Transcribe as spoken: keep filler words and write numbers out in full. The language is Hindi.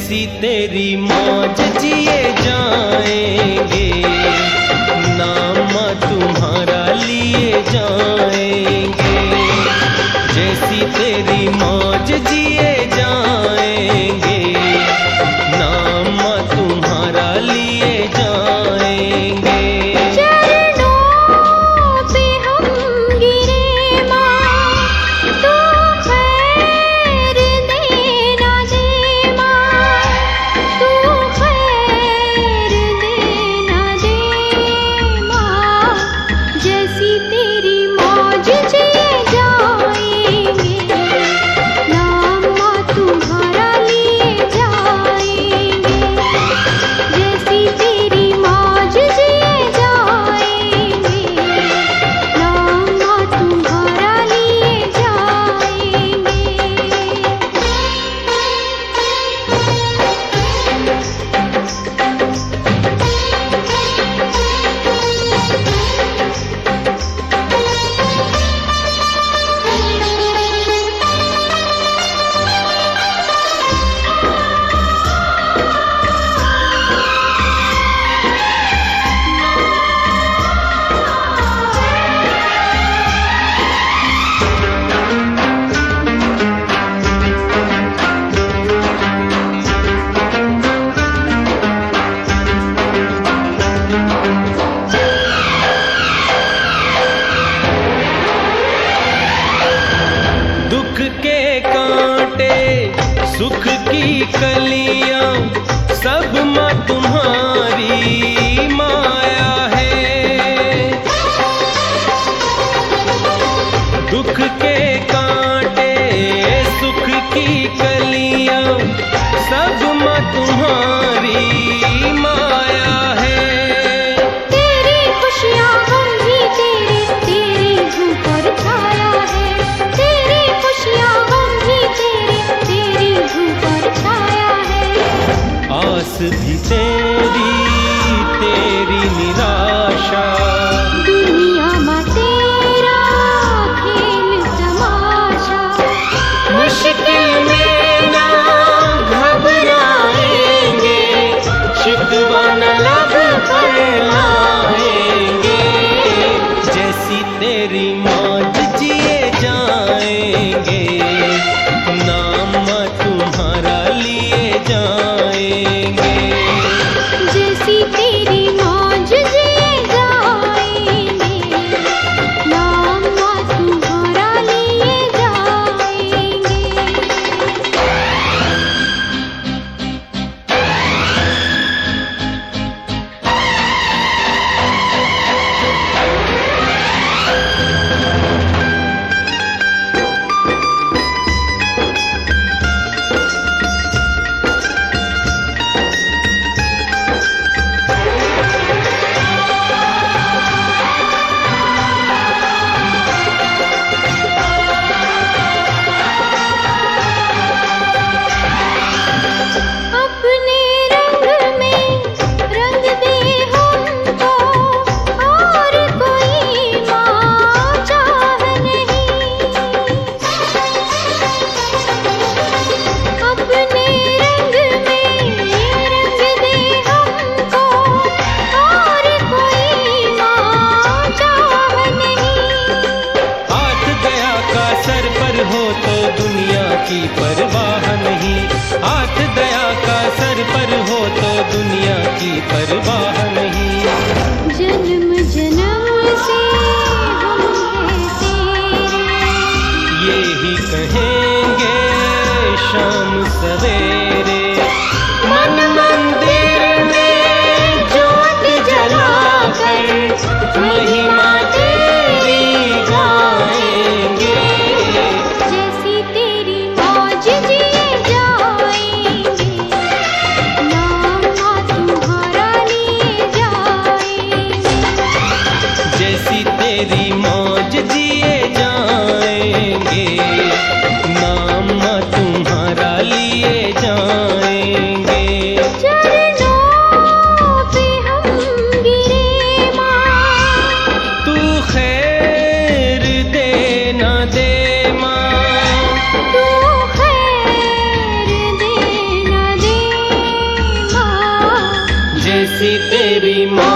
जैसी तेरी मौज जिए जाएंगे, नाम तुम्हारा लिए जाएंगे। जैसी तेरी मौज जिए जाएंगे, नाम तुम्हारा लिए जाएंगे। सुख की कलियां सब माँ तुम्हारी माया है। दुख के कांटे सुख की कलियां सब माँ तुम्हारी माया है। तेरी खुशियाँ हम भी तेरे तेरी धूप पर छाया है। तेरी खुशियाँ हम भी तेरे तेरी धूप पर छाया है। आस भी तेरी तेरी निराशा, दुनिया में तेरा खेल तमाशा। मुश्किल में ना घबराएंगे, शिकवा न लब पर लाएंगे। जैसी तेरी मौज जिए जाएंगे, नाम तुम्हारा लिए जाएंगे। जैसी तेरी मौज जिए जाएंगे, नाम तुम्हारा लिए जाएंगे। अपने रंग में रंग दे हमको, और कोई माँ चाह नहीं। अपने रंग में रंग दे हमको, और कोई माँ चाह नहीं। हाथ गया का सर पर हो तो दुनिया की परवाह नहीं। हाथ दया का सर पर हो तो दुनिया की परवाह नहीं। जन्म जन्म से हम हैं तेरे, यही कहेंगे शाम सवेरे। मन मंदिर में ज्योत जलाकर महिमा तेरी गाएंगे। जैसी तेरी मौज जिए जाएंगे, नाम तुम्हारा लिए जैसी तेरी